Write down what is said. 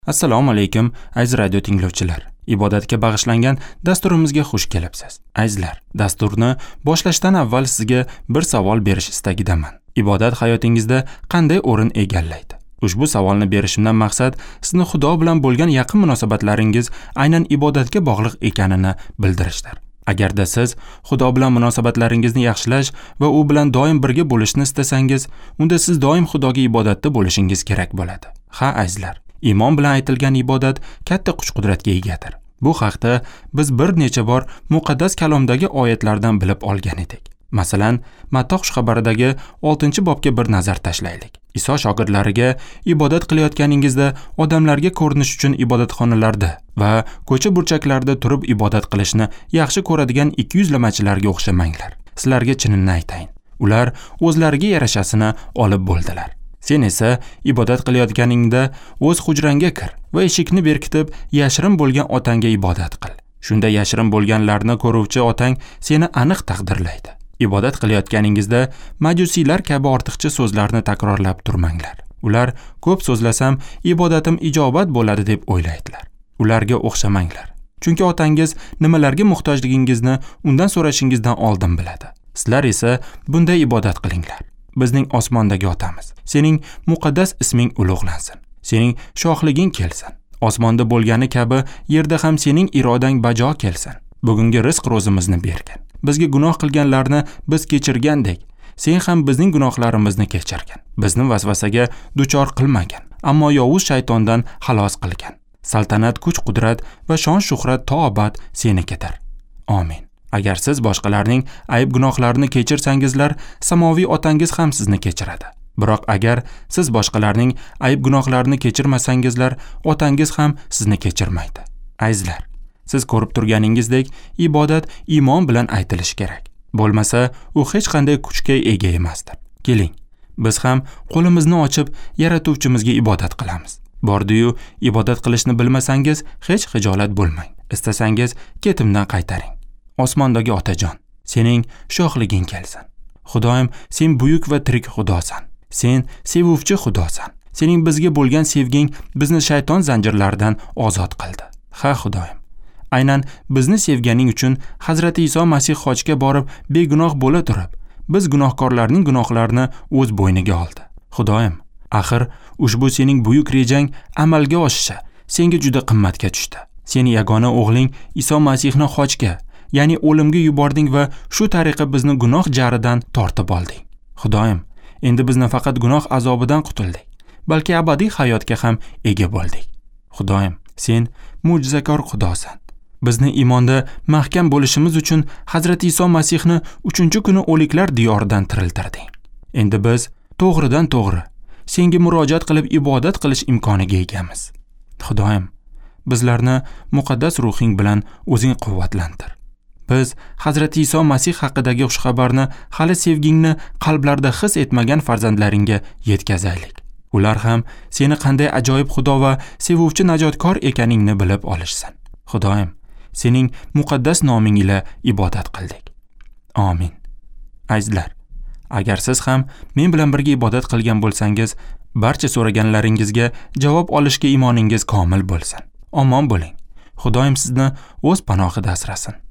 Assalomu alaykum, aziz radio tinglovchilar. Ibodatga bag'ishlangan dasturimizga xush kelibsiz. Azizlar, dasturni boshlashdan avval sizga bir savol berish istagidaman. Ibodat hayotingizda qanday o'rin egallaydi? Ushbu savolni berishimdan maqsad sizni Xudo bilan bo'lgan yaqin munosabatlaringiz aynan ibodatga bog'liq ekanini bildirishdir. Agarda siz Xudo bilan munosabatlaringizni yaxshilash va u bilan doim birga bo'lishni istasangiz, unda siz doim Xudoga ibodatda bo'lishingiz kerak bo'ladi. Ha, azizlar, iymon bilan aytilgan ibodat katta kuch-qudratga egadir. Bu haqda biz bir necha bor muqaddas kalomdagi oyatlardan bilib olgan edik. Masalan, Matthiy xushxabaridagi 6-bobga bir nazar tashlaylik. Iso shogirdlariga ibodat qilayotganingizda odamlarga ko'rinish uchun ibodatxonalarda va ko'cha burchaklarda turib ibodat qilishni yaxshi ko'radigan 200lamachilarga o'xshamanglar. Sizlarga chinini aytayin. Ular o'zlariga yarashasini olib bo'ldilar. Sen esa ibodat qilayotganingda o'z hujrangga kir va eshikni berkitib, yashirin bo'lgan otangga ibodat qil. Shunda yashirin bo'lganlarni ko'ruvchi otang seni aniq taqdirlaydi. Ibodat qilayotganingizda majusiylar kabi ortiqcha so'zlarni takrorlab turmanglar. Ular ko'p so'zlasam ibodatim ijobat bo'ladi deb o'ylaydilar. Ularga o'xshamanglar. Chunki otangiz nimalarga muhtojligingizni undan so'rashingizdan oldin biladi. Sizlar esa bunday ibodat qilinglar. Bizning osmondagi otamiz, sening muqaddas isming ulug'lansin. Sening shohliging kelsin. Osmonda bo'lgani kabi yerda ham sening irodang bajo kelsin. Bugungi rizq ro'zimizni bergin. Bizga gunoh qilganlarni biz kechirgandek, sen ham bizning gunohlarimizni kechirgin. Bizni vasvasaga duchor qilmagin, ammo yovuz shaytondan xalos qilgin. Saltanat, kuch-qudrat va shon-shuhrat to abad senikidir. Amin. Agar siz boshqalarning ayb gunohlarini kechirsangizlar, samoviy otangiz ham sizni kechiradi. Biroq agar siz boshqalarning ayb gunohlarini kechirmasangizlar, otangiz ham sizni kechirmaydi. Azizlar, siz ko'rib turganingizdek, ibodat iymon bilan aytilishi kerak. Bo'lmasa, u hech qanday kuchga ega emasdir. Keling, biz ham qo'limizni ochib yaratuvchimizga ibodat qilamiz. Bordi-yu, ibodat qilishni bilmasangiz, hech xijolat bo'lmang. Istasangiz ketimdan qaytaring. Osmondagi otajon, sening shohliging kelsin. Xudoyim, sen buyuk va tirik Xudosan. Sen sevuvchi Xudosan. Sening bizga bo'lgan sevging bizni shayton zanjirlaridan ozod qildi. Ha, Xudoyim. Aynan bizni sevganing uchun Hazrati Iso Masih xochga borib begunoh bo'la turib, biz gunohkorlarning gunohlarini o'z bo'yniga oldi. Xudoyim, axir ushbu sening buyuk rejang amalga oshishi senga juda qimmatga tushdi. Seni yagona o'g'ling Iso Masihni xochga, ya'ni o'limga yubording va shu tariqa bizni gunoh jaridan tortib olding. Xudoyim, endi biz nafaqat gunoh azobidan qutuldik, balki abadiy hayotga ham ega bo'ldik. Xudoyim, sen mo'jizakor Xudosan. Bizni iymonda mahkam bo'lishimiz uchun Hazrati Iso Masihni 3-kuni o'liklar diyoridan tiriltirding. Endi biz to'g'ridan to'g'ri senga murojaat qilib ibodat qilish imkoniga egamiz. Xudoyim, bizlarni muqaddas ruhing bilan o'zing quvvatlantir. Biz Hazrati Iso Masih haqidagi xushxabarni hali sevgingni qalblarida his etmagan farzandlaringga yetkazaylik. Ular ham seni qanday ajoyib Xudo va sevuvchi najotkor ekaningni bilib olishsin. Xudoyim, sening muqaddas noming ila ibodat qildik. Amin. Azizlar, agar siz ham men bilan birga ibodat qilgan bo'lsangiz, barcha so'raganlaringizga javob olishga imoningiz komil bo'lsin. Omon bo'ling. Xudoyim sizni o'z panohida asrasin.